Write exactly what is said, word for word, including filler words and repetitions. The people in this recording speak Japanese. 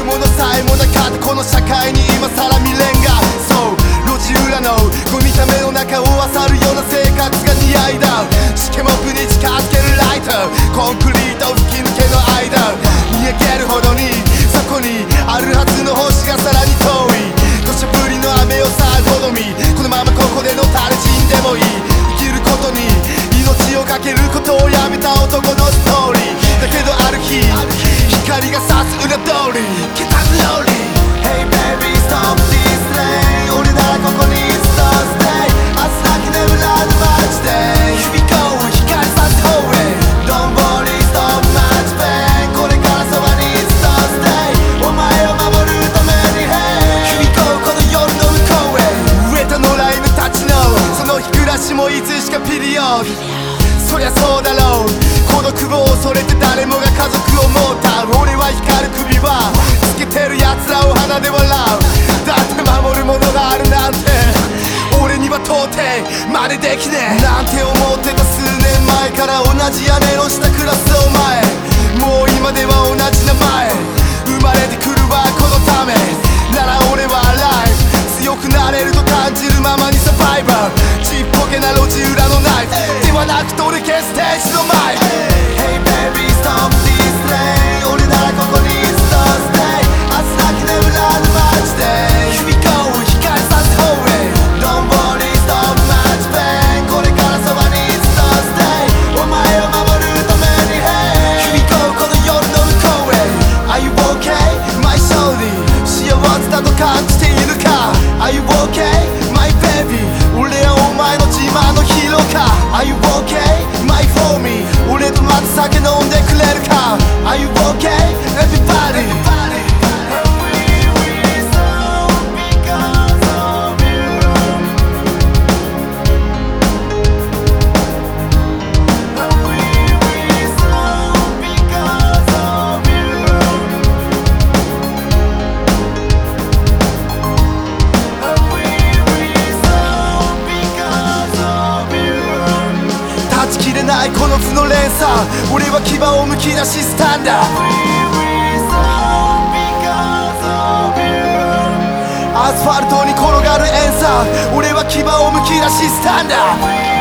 ものさえもなかったこの社会に今さら未練が。そう路地裏のゴミための中を漁るような生活が似合いだ。しけもくに近づけるライト、コンクリート吹き抜けの間見上げるほどにそこにあるはずの星がさらに遠い。土砂降りの雨をさえとどみ、このままここでのたれ死んでもいい。生きることに命をかけることをやめた男のストーリーだけど、ある日光が差す裏通り来たグローリー。 Hey baby stop this lane、 俺ならここに stop stay、 明日なき眠らぬ街で響こう光さす方へ。 Don't worry stop much pain、 これからそばに stop stay、 お前を守るために Hey 響こうこの夜の向こうへ。植えた野良犬たちのその日暮らしもいつしかピリオド。そりゃそうだろう、孤独を恐れて誰もが家族を持った。俺は光る首輪つけてる奴らを鼻で笑う。だって守るものがあるなんて俺には到底真似できねえなんて思ってた数年前から、同じ屋根の下暮らすお前、もう今では同じ名前。生まれてくるわこのためなら俺はライフ、強くなれると感じるままにサバイバー。ちっぽけな路地裏のナイフではなく取り消すステージのマイク。 Hey baby stop this lane、 俺ならここに stop stay、 明日なき眠らぬ街で響こう光さす方へ。 Don't worry stop much pain、 これからそばに stop stay、 お前を守るために Hey 響こうこの夜の向こうへ。 Are you okay my shorty、 幸せだと感じているか。 Are you okay my baby、 俺はお前の自慢のヒーローか。 Are you okay my for me、 俺とまず酒飲んでくれるか。 Are you okay everybody、この負の連鎖、俺は牙をむき出しスタンダー。アスファルトに転がる塩酸、俺は牙をむき出しスタンダー。